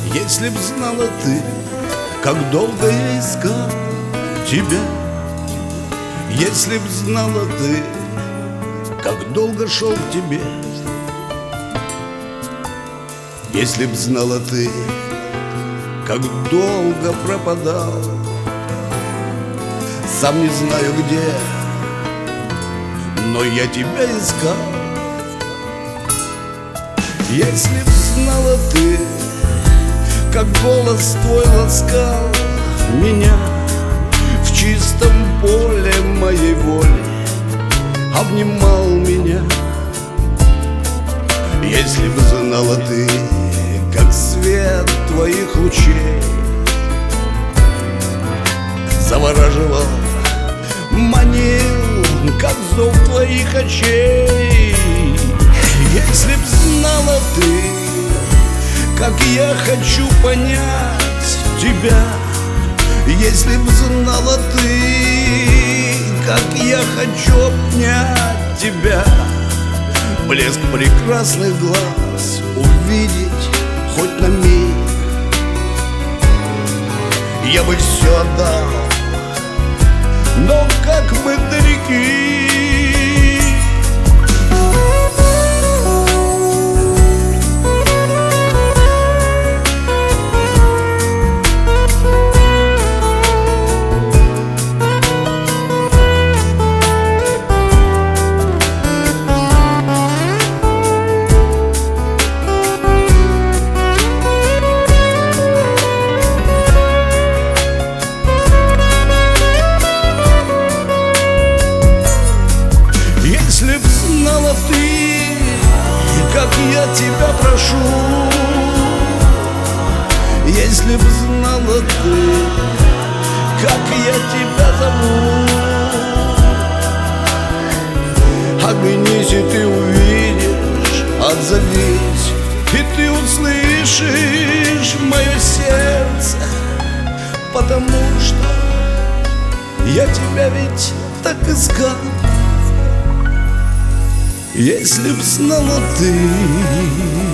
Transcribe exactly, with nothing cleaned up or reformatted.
Если б знала ты, как долго я искал тебя, если б знала ты, как долго шел к тебе, если б знала ты, как долго пропадал, сам не знаю где, но я тебя искал. Если б знала ты, как голос твой ласкал меня в чистом поле моей воли, обнимал меня. Если б знала ты, как свет твоих лучей завораживал, манил, как зов твоих очей. Если б знала ты, как я хочу понять тебя, если б знала ты, как я хочу обнять тебя, блеск прекрасных глаз увидеть хоть на миг, я бы все отдал, но как мы далеки. Если б знала ты, как я тебя прошу, если б знала ты, как я тебя зову, оглянись и ты увидишь, отзовись, и ты услышишь мое сердце, потому что я тебя ведь так искал. Если б знала ты,